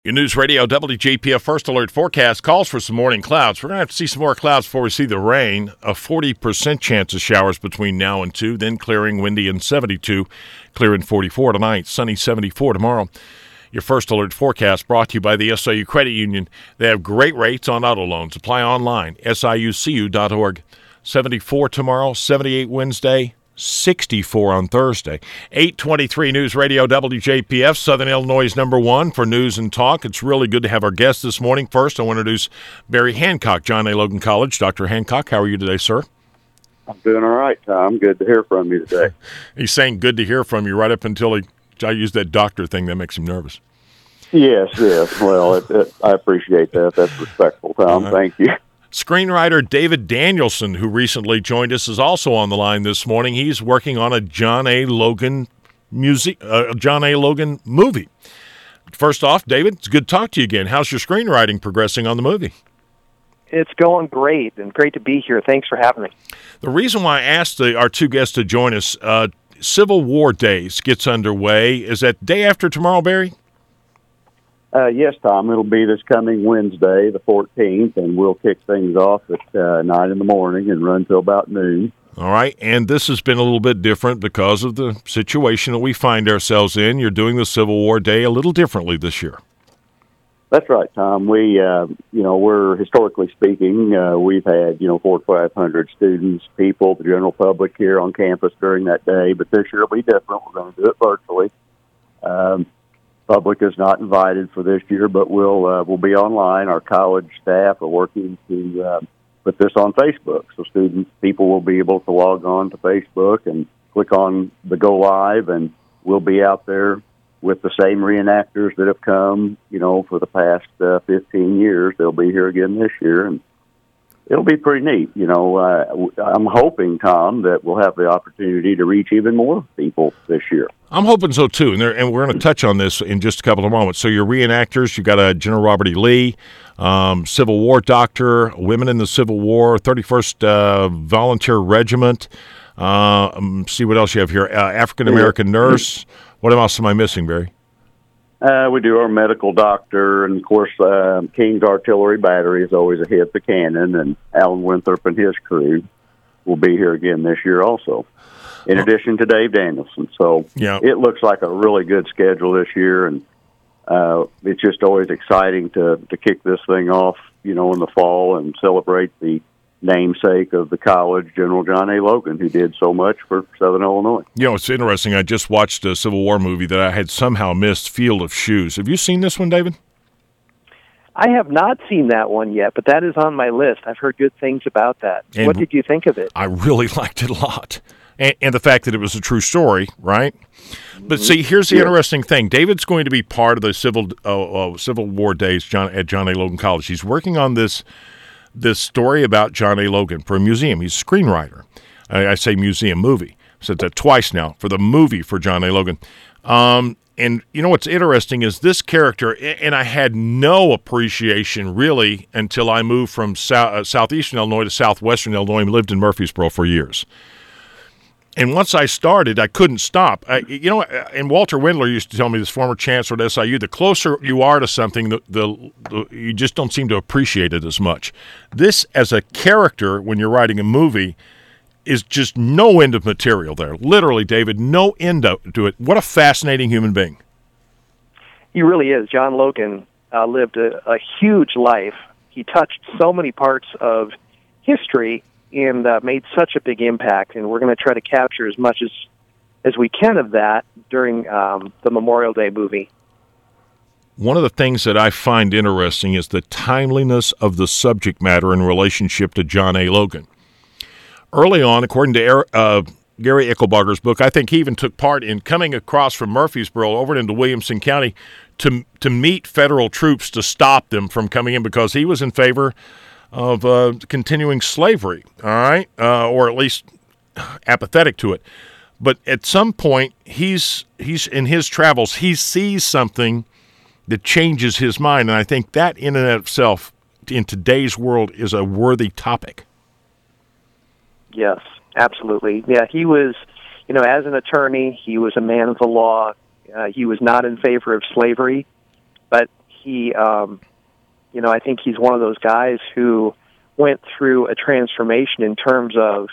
Your News Radio WJPF First Alert forecast calls for some morning clouds. We're going to have to see some more clouds before we see the rain. A 40% chance of showers between now and 2, then clearing, windy and 72, clear and 44 tonight, sunny 74 tomorrow. Your First Alert forecast brought to you by the SIU Credit Union. They have great rates on auto loans. Apply online, siucu.org. 74 tomorrow, 78 Wednesday, 64 on Thursday. 823 News Radio WJPF, Southern Illinois' #1 for news and talk. It's really good to have our guest this morning. First, I want to introduce Barry Hancock, John A. Logan College. Dr. Hancock, how are you today, sir? I'm doing all right, Tom. Good to hear from you today. He's saying good to hear from you right up until I use that doctor thing that makes him nervous. Yes. Well, I appreciate that. That's respectful, Tom. Thank you. Screenwriter David Danielson, who recently joined us, is also on the line this morning. He's working on a John A. Logan movie. First off, David, it's good to talk to you again. How's your screenwriting progressing on the movie? It's going great, and great to be here. Thanks for having me. The reason why I asked our two guests to join us, Civil War Days gets underway. Is that day after tomorrow, Barry? Yes, Tom. It'll be this coming Wednesday, the 14th, and we'll kick things off at 9 in the morning and run till about noon. All right, and this has been a little bit different because of the situation that we find ourselves in. You're doing the Civil War Day a little differently this year. That's right, Tom. We, we're historically speaking, we've had, 400 to 500 students, people, the general public here on campus during that day, but this year will be different. We're going to do it virtually. Public is not invited for this year, but we'll be online. Our college staff are working to put this on Facebook, so people will be able to log on to Facebook and click on the Go Live, and we'll be out there with the same reenactors that have come, for the past 15 years. They'll be here again this year, and it'll be pretty neat. I'm hoping, Tom, that we'll have the opportunity to reach even more people this year. I'm hoping so, too, and we're going to touch on this in just a couple of moments. So your reenactors, you've got General Robert E. Lee, Civil War doctor, women in the Civil War, 31st Volunteer Regiment. See what else you have here. African-American nurse. What else am I missing, Barry? We do our medical doctor, and, of course, King's Artillery Battery is always a hit, the cannon, and Alan Winthrop and his crew will be here again this year also, in addition to Dave Danielson. So It looks like a really good schedule this year, and it's just always exciting to kick this thing off, in the fall and celebrate the namesake of the college, General John A. Logan, who did so much for Southern Illinois. It's interesting. I just watched a Civil War movie that I had somehow missed, Field of Shoes. Have you seen this one, David? I have not seen that one yet, but that is on my list. I've heard good things about that. And what did you think of it? I really liked it a lot. And the fact that it was a true story, right? But see, here's the interesting thing. David's going to be part of the Civil War Days at John A. Logan College. He's working on this story about John A. Logan for a museum. He's a screenwriter. I say museum movie. I said that twice now, for the movie for John A. Logan. And what's interesting is this character, and I had no appreciation really until I moved from southeastern Illinois to southwestern Illinois and lived in Murfreesboro for years. And once I started, I couldn't stop. And Walter Wendler used to tell me, this former chancellor at SIU, the closer you are to something, you just don't seem to appreciate it as much. This, as a character, when you're writing a movie, is just no end of material there. Literally, David, no end to it. What a fascinating human being. He really is. John Logan lived a huge life. He touched so many parts of history and made such a big impact, and we're going to try to capture as much as we can of that during the Memorial Day movie. One of the things that I find interesting is the timeliness of the subject matter in relationship to John A. Logan. Early on, according to Gary Ickelbarger's book, I think he even took part in coming across from Murfreesboro over into Williamson County to meet federal troops to stop them from coming in, because he was in favor of continuing slavery, all right, or at least apathetic to it. But at some point, he's in his travels, he sees something that changes his mind, and I think that in and of itself, in today's world, is a worthy topic. Yes, absolutely. Yeah, he was, as an attorney, he was a man of the law. He was not in favor of slavery, but He, I think he's one of those guys who went through a transformation in terms of,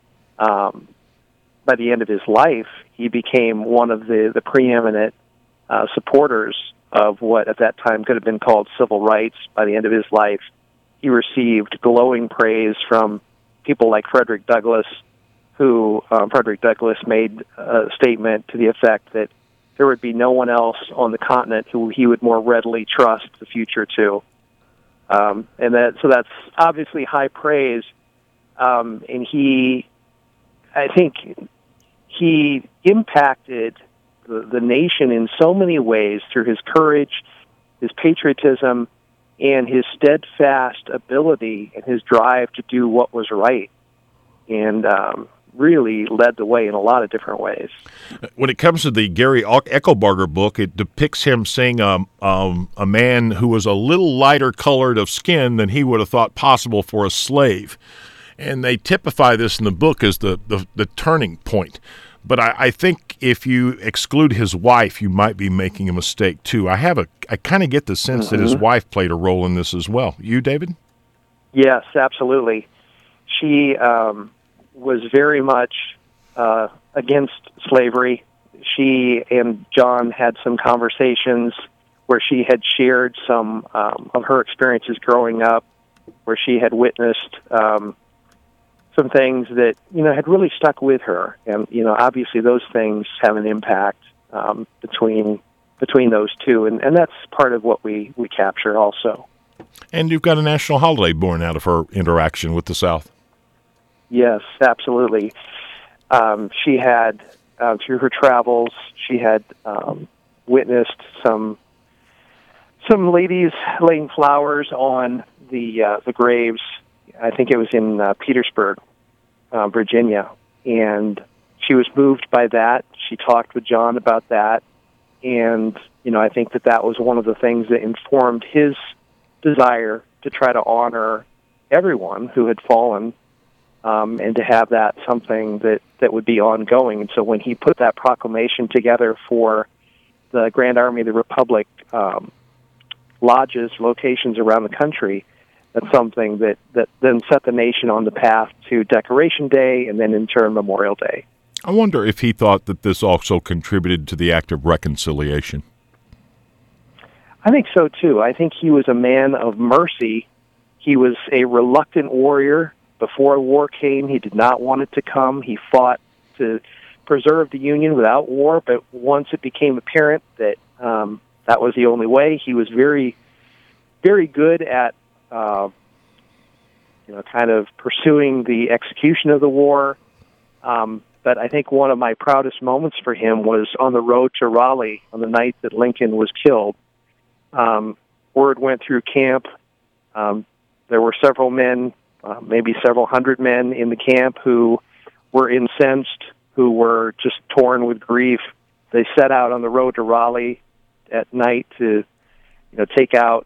by the end of his life, he became one of the preeminent supporters of what at that time could have been called civil rights. By the end of his life, he received glowing praise from people like Frederick Douglass, who Frederick Douglass made a statement to the effect that there would be no one else on the continent who he would more readily trust the future to. So that's obviously high praise. And I think he impacted the nation in so many ways through his courage, his patriotism, and his steadfast ability and his drive to do what was right, and really led the way in a lot of different ways. When it comes to the Gary Eckelbarger book, it depicts him seeing a man who was a little lighter colored of skin than he would have thought possible for a slave. And they typify this in the book as the turning point. But I think if you exclude his wife, you might be making a mistake, too. I kind of get the sense that his wife played a role in this as well. You, David? Yes, absolutely. She was very much against slavery. She and John had some conversations where she had shared some of her experiences growing up, where she had witnessed some things that, had really stuck with her. And, obviously those things have an impact between those two. And that's part of what we capture also. And you've got a national holiday born out of her interaction with the South. Yes, absolutely. She had, through her travels, she had witnessed some ladies laying flowers on the graves. I think it was in Petersburg, Virginia, and she was moved by that. She talked with John about that, and I think that was one of the things that informed his desire to try to honor everyone who had fallen, and to have that something that would be ongoing. And so when he put that proclamation together for the Grand Army of the Republic lodges, locations around the country, that's something that then set the nation on the path to Decoration Day and then in turn Memorial Day. I wonder if he thought that this also contributed to the act of reconciliation. I think so, too. I think he was a man of mercy. He was a reluctant warrior. Before war came, he did not want it to come. He fought to preserve the Union without war, but once it became apparent that that was the only way, he was very, very good at kind of pursuing the execution of the war. But I think one of my proudest moments for him was on the road to Raleigh on the night that Lincoln was killed. Word went through camp. There were several men, maybe several hundred men in the camp who were incensed, who were just torn with grief. They set out on the road to Raleigh at night to, take out,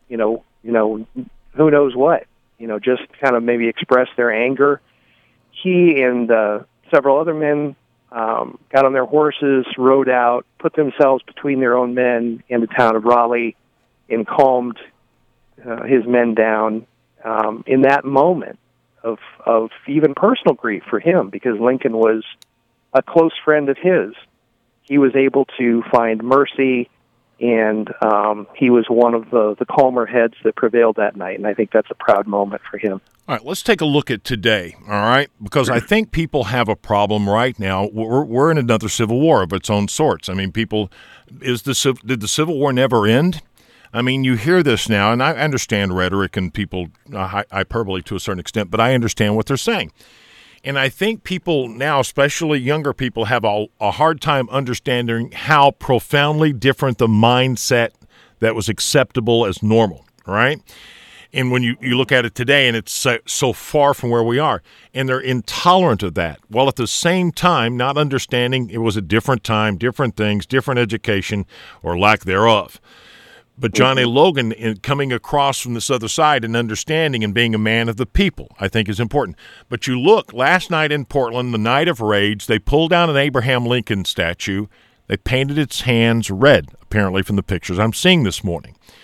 who knows what, just kind of maybe express their anger. He and several other men got on their horses, rode out, put themselves between their own men and the town of Raleigh, and calmed his men down in that moment of even personal grief for him, because Lincoln was a close friend of his. He was able to find mercy, and he was one of the calmer heads that prevailed that night, and I think that's a proud moment for him. All right, let's take a look at today, all right? Because I think people have a problem right now. We're in another civil war of its own sorts. I mean, did the Civil War never end? I mean, you hear this now, and I understand rhetoric and people hyperbole to a certain extent, but I understand what they're saying. And I think people now, especially younger people, have a hard time understanding how profoundly different the mindset that was acceptable as normal, right? And when you look at it today, and it's so far from where we are, and they're intolerant of that, while at the same time not understanding it was a different time, different things, different education, or lack thereof. But John A. Logan, in coming across from this other side and understanding and being a man of the people, I think is important. But you look, last night in Portland, the night of rage, they pulled down an Abraham Lincoln statue. They painted its hands red, apparently from the pictures I'm seeing this morning.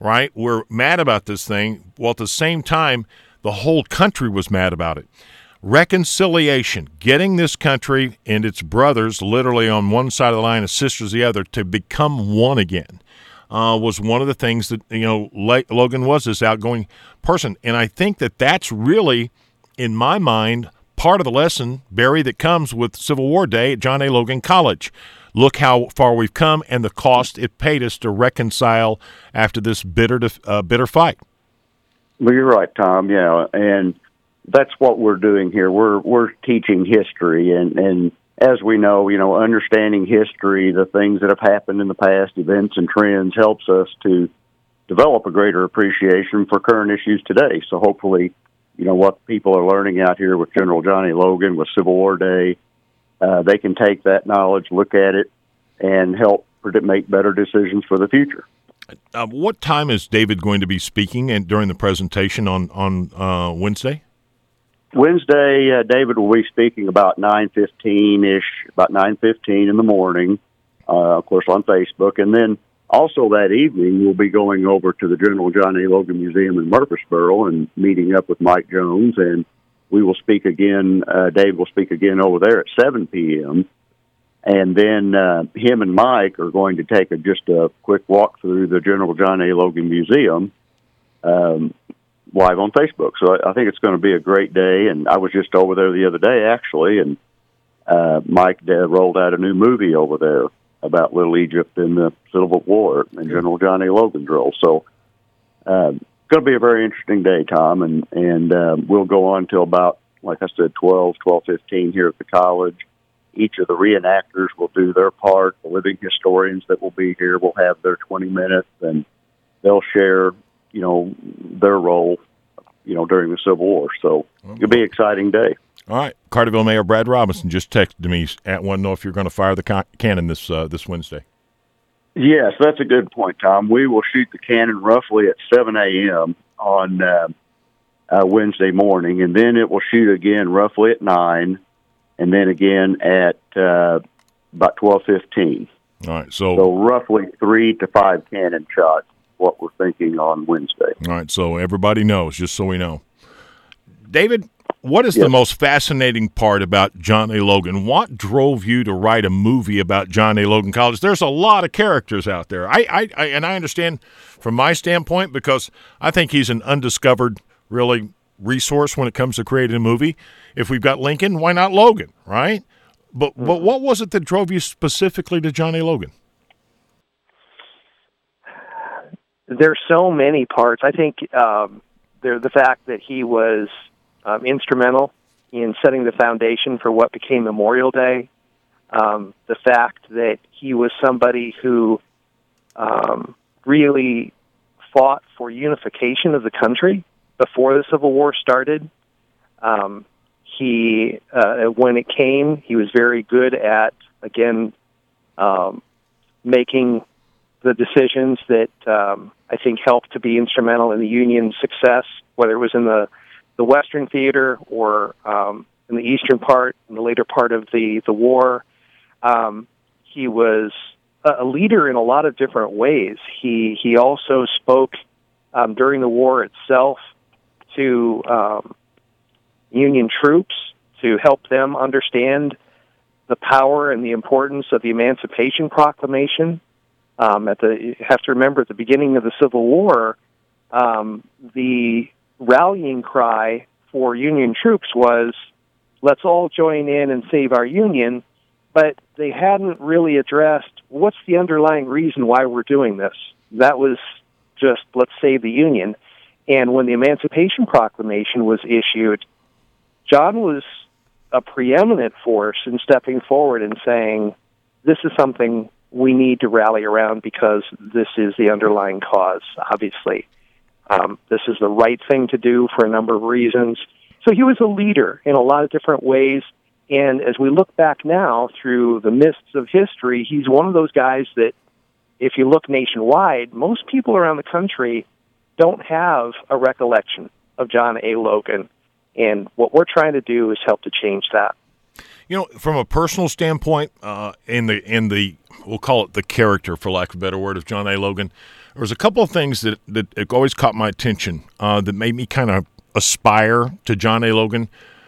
right? We're mad about this thing. Well, at the same time, the whole country was mad about it. Reconciliation, getting this country and its brothers literally on one side of the line and sisters the other to become one again, was one of the things that, Logan was this outgoing person. And I think that that's really, in my mind, part of the lesson, Barry, that comes with Civil War Day at John A. Logan College. Look how far we've come and the cost it paid us to reconcile after this bitter fight. Well, you're right, Tom. Yeah, and that's what we're doing here. We're teaching history, and as we know, understanding history, the things that have happened in the past, events and trends, helps us to develop a greater appreciation for current issues today. So hopefully, what people are learning out here with General John A. Logan, with Civil War Day, they can take that knowledge, look at it, and help make better decisions for the future. What time is David going to be speaking during the presentation on Wednesday? Wednesday, David will be speaking about 9:15-ish, about 9:15 in the morning, of course, on Facebook. And then also that evening, we'll be going over to the General John A. Logan Museum in Murfreesboro and meeting up with Mike Jones. And we will speak again, Dave will speak again over there at 7 p.m. And then him and Mike are going to take just a quick walk through the General John A. Logan Museum live on Facebook. So I think it's going to be a great day. And I was just over there the other day, actually, and Mike rolled out a new movie over there about Little Egypt in the Civil War and General John A. Logan drill. So it's going to be a very interesting day, Tom, and we'll go on till about, like I said, 12:15 here at the college. Each of the reenactors will do their part. The living historians that will be here will have their 20 minutes, and they'll share their role, during the Civil War. So it'll be an exciting day. All right. Carterville Mayor Brad Robinson just texted me want to know if you're going to fire the cannon this Wednesday. Yes, that's a good point, Tom. We will shoot the cannon roughly at 7 a.m. on Wednesday morning, and then it will shoot again roughly at 9, and then again at about 12:15. All right. So roughly 3 to 5 cannon shots. What we're thinking on Wednesday. All right, so everybody knows, just so we know. David, what is the most fascinating part about John A. Logan? What drove you to write a movie about John A. Logan College? There's a lot of characters out there. I understand from my standpoint, because I think he's an undiscovered, really, resource when it comes to creating a movie. If we've got Lincoln, why not Logan, right? But what was it that drove you specifically to John A. Logan? There's so many parts. I think the fact that he was instrumental in setting the foundation for what became Memorial Day, the fact that he was somebody who really fought for unification of the country before the Civil War started. He, when it came, he was very good at, again, making the decisions that I think helped to be instrumental in the Union's success, whether it was in the Western theater or in the eastern part, in the later part of the war. He was a leader in a lot of different ways. He also spoke during the war itself to Union troops to help them understand the power and the importance of the Emancipation Proclamation. You have to remember, at the beginning of the Civil War, the rallying cry for Union troops was, let's all join in and save our Union, but they hadn't really addressed what's the underlying reason why we're doing this. That was just, let's save the Union. And when the Emancipation Proclamation was issued, John was a preeminent force in stepping forward and saying, this is something we need to rally around because this is the underlying cause, obviously. This is the right thing to do for a number of reasons. So he was a leader in a lot of different ways. And as we look back now through the mists of history, he's one of those guys that, if you look nationwide, most people around the country don't have a recollection of John A. Logan. And what we're trying to do is help to change that. From a personal standpoint, in the we'll call it the character, for lack of a better word, of John A. Logan, there was a couple of things that always caught my attention that made me kind of aspire to John A. Logan.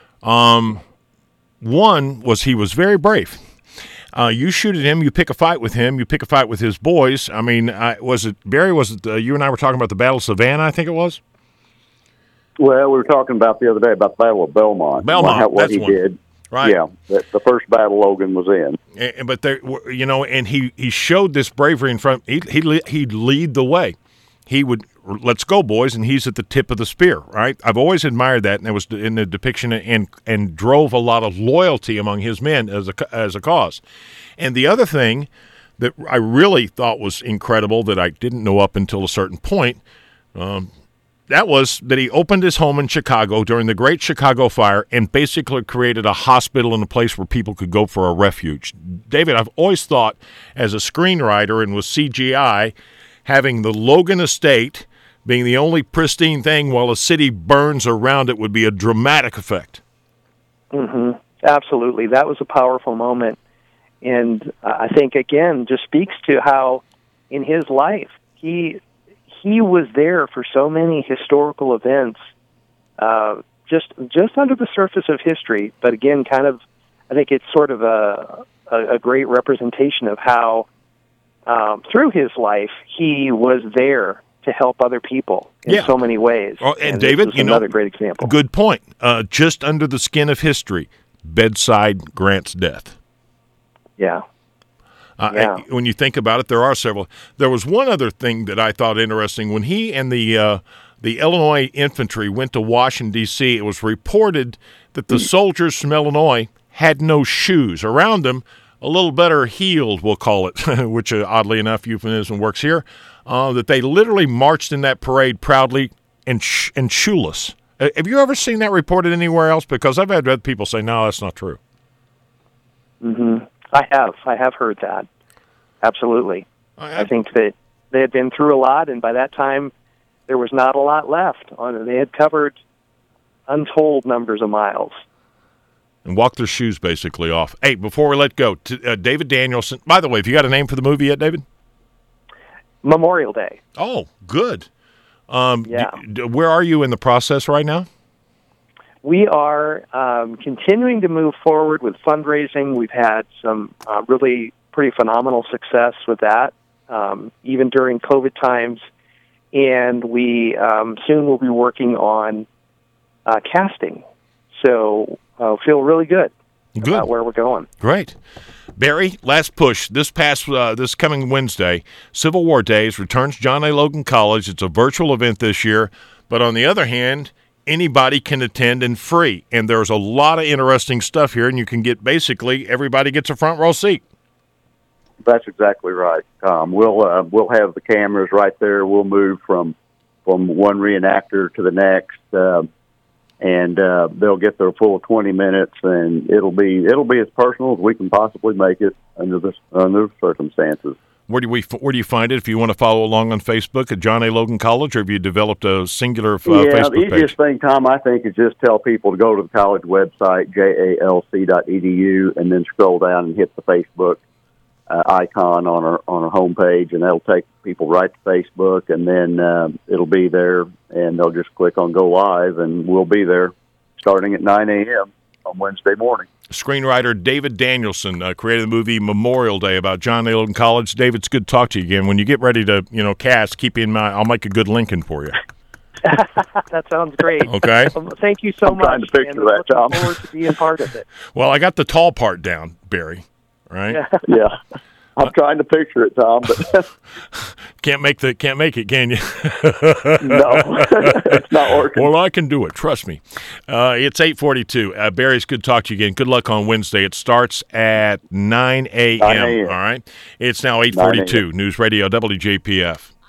One was he was very brave. You shoot at him, you pick a fight with him, you pick a fight with his boys. I mean, was it Barry? Was it you and I were talking about the Battle of Savannah? I think it was. Well, we were talking about the other day about the Battle of Belmont. What he did. Right. Yeah, the first battle Logan was in. But there, you know, and he showed this bravery in front. He'd lead the way. He would, let's go, boys, and he's at the tip of the spear. Right. I've always admired that, and it was in the depiction, and drove a lot of loyalty among his men as a cause. And the other thing that I really thought was incredible that I didn't know up until a certain point. That was that he opened his home in Chicago during the Great Chicago Fire and basically created a hospital and a place where people could go for a refuge. David, I've always thought as a screenwriter and with CGI, having the Logan estate being the only pristine thing while a city burns around it would be a dramatic effect. Mm-hmm. Absolutely. That was a powerful moment. And I think, again, just speaks to how in his life he was there for so many historical events, just under the surface of history. But again, kind of, I think it's sort of a great representation of how, through his life, he was there to help other people in so many ways. Oh, and David, another great example. Good point. Just under the skin of history, bedside Grant's death. Yeah. When you think about it, there are several. There was one other thing that I thought interesting. When he and the Illinois infantry went to Washington, D.C., it was reported that the soldiers from Illinois had no shoes. Around them, a little better heeled, we'll call it, which oddly enough, euphemism works here, that they literally marched in that parade proudly and shoeless. Have you ever seen that reported anywhere else? Because I've had other people say, no, that's not true. Mm-hmm. I have heard that. Absolutely. I think that they had been through a lot, and by that time, there was not a lot left. They had covered untold numbers of miles. And walked their shoes basically off. Hey, before we let go, David Danielson. By the way, have you got a name for the movie yet, David? Memorial Day. Oh, good. Yeah. Where are you in the process right now? We are continuing to move forward with fundraising. We've had some really pretty phenomenal success with that, even during COVID times. And we soon will be working on casting. So feel really good about where we're going. Great. Barry, last push. This coming Wednesday, Civil War Days returns John A. Logan College. It's a virtual event this year. But on the other hand, anybody can attend and free. And there's a lot of interesting stuff here, and you can get basically everybody gets a front row seat. That's exactly right, Tom. We'll have the cameras right there. We'll move from one reenactor to the next, and they'll get their full 20 minutes, and it'll be as personal as we can possibly make it under the circumstances. Where do you find it? If you want to follow along on Facebook at John A. Logan College, or have you developed a singular Facebook page? The easiest thing, Tom, I think, is just tell people to go to the college website, jalc.edu, and then scroll down and hit the Facebook icon on our homepage, and that'll take people right to Facebook, and then it'll be there, and they'll just click on Go Live, and we'll be there starting at 9 a.m. on Wednesday morning. Screenwriter David Danielson created the movie Memorial Day about John A. Logan College. David, it's good to talk to you again. When you get ready to cast, keep in mind, I'll make a good Lincoln for you. That sounds great. Okay. Thank you so much. I'm trying to picture that, Tom. Looking forward to being part of it. Well, I got the tall part down, Barry. Right? Yeah. I'm trying to picture it, Tom, but can't make it, can you? No, it's not working. Well, I can do it. Trust me. It's 8:42. Barry's good to talk to you again. Good luck on Wednesday. It starts at 9 a.m. All right. It's now 8:42. News Radio WJPF.